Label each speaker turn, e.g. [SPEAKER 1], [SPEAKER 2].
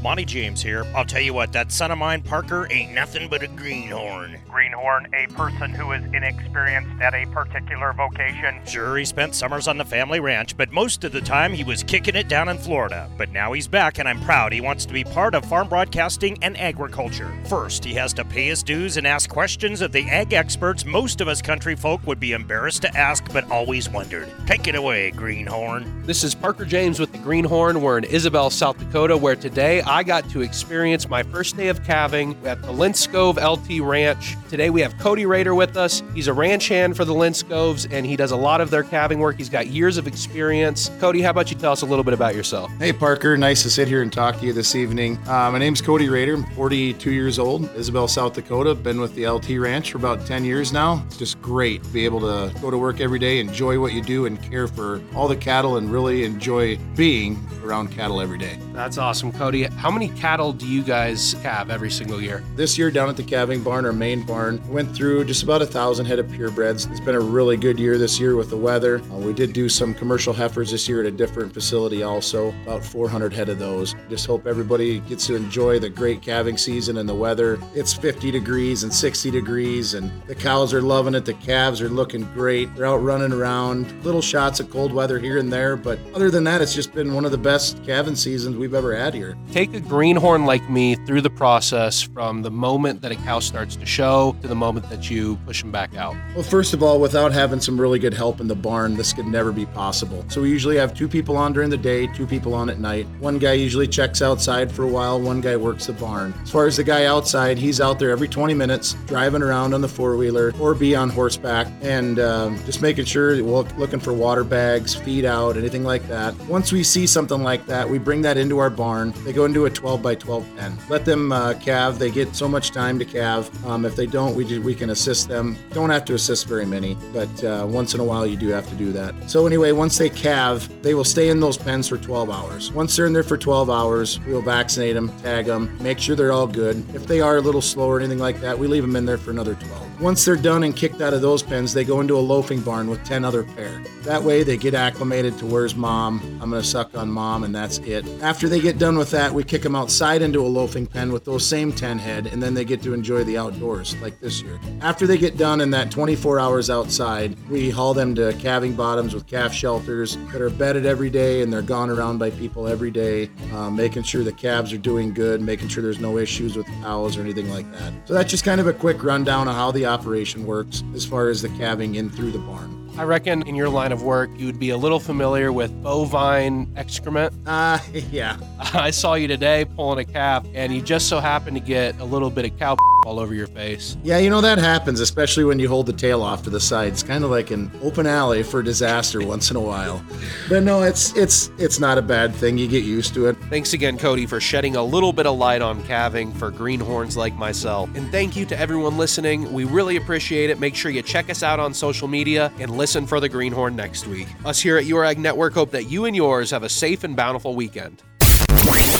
[SPEAKER 1] Monty James here. I'll tell you what, that son of mine, Parker, ain't nothing but a greenhorn.
[SPEAKER 2] Greenhorn, a person who is inexperienced at a particular vocation.
[SPEAKER 1] Sure, he spent summers on the family ranch, but most of the time he was kicking it down in Florida. But now he's back, and I'm proud he wants to be part of farm broadcasting and agriculture. First, he has to pay his dues and ask questions of the ag experts most of us country folk would be embarrassed to ask, but always wondered. Take it away, Greenhorn.
[SPEAKER 3] This is Parker James with the Greenhorn. We're in Isabel, South Dakota, where today I got to experience my first day of calving at the Linscove LT Ranch. Today we have Cody Rader with us. He's a ranch hand for the Linscoves, and he does a lot of their calving work. He's got years of experience. Cody, how about you tell us a little bit about yourself?
[SPEAKER 4] Hey, Parker. Nice to sit here and talk to you this evening. My name's Cody Rader. I'm 42 years old, Isabel, South Dakota. Been with the LT Ranch for about 10 years now. It's just great to be able to go to work every day, enjoy what you do, and care for all the cattle, and really enjoy being around cattle every day.
[SPEAKER 3] That's awesome, Cody. How many cattle do you guys calve every single year?
[SPEAKER 4] This year down at the calving barn, our main barn, went through just about 1,000 head of purebreds. It's been a really good year this year with the weather. We did do some commercial heifers this year at a different facility also, about 400 head of those. Just hope everybody gets to enjoy the great calving season and the weather. It's 50 degrees and 60 degrees, and the cows are loving it. The calves are looking great. They're out running around. Little shots of cold weather here and there, but other than that, it's just been one of the best calving seasons we've ever had here.
[SPEAKER 3] Take a greenhorn like me through the process from the moment that a cow starts to show to the moment that you push them back out.
[SPEAKER 4] Well, first of all, without having some really good help in the barn, this could never be possible. So we usually have 2 people on during the day, 2 people on at night. One guy usually checks outside for a while, one guy works the barn. As far as the guy outside, he's out there every 20 minutes, driving around on the four-wheeler or be on horseback, and just making sure that we're looking for water bags, feed out, anything like that. Once we see something like that, we bring that into our barn. They go into a 12 by 12 pen. Let them calve. They get so much time to calve. If they don't, we can assist them. Don't have to assist very many, but once in a while you do have to do that. So anyway, once they calve, they will stay in those pens for 12 hours. Once they're in there for 12 hours, we will vaccinate them, tag them, make sure they're all good. If they are a little slow or anything like that, we leave them in there for another 12. Once they're done and kicked out of those pens, they go into a loafing barn with 10 other pair. That way they get acclimated to where's mom, I'm going to suck on mom, and that's it. After they get done with that, we kick them outside into a loafing pen with those same 10 head, and then they get to enjoy the outdoors, like this year. After they get done in that 24 hours outside, we haul them to calving bottoms with calf shelters that are bedded every day, and they're gone around by people every day, making sure the calves are doing good, making sure there's no issues with cows or anything like that. So that's just kind of a quick rundown of how the operation works as far as the calving in through the barn.
[SPEAKER 3] I reckon in your line of work, you would be a little familiar with bovine excrement.
[SPEAKER 4] Yeah.
[SPEAKER 3] I saw you today pulling a calf, and you just so happened to get a little bit of cow all over your face.
[SPEAKER 4] Yeah, that happens, especially when you hold the tail off to the side. It's kind of like an open alley for disaster once in a while. But no, it's not a bad thing. You get used to it.
[SPEAKER 3] Thanks again, Cody, for shedding a little bit of light on calving for greenhorns like myself. And thank you to everyone listening. We really appreciate it. Make sure you check us out on social media and listen for the Greenhorn next week. Us here at Your Ag Network hope that you and yours have a safe and bountiful weekend.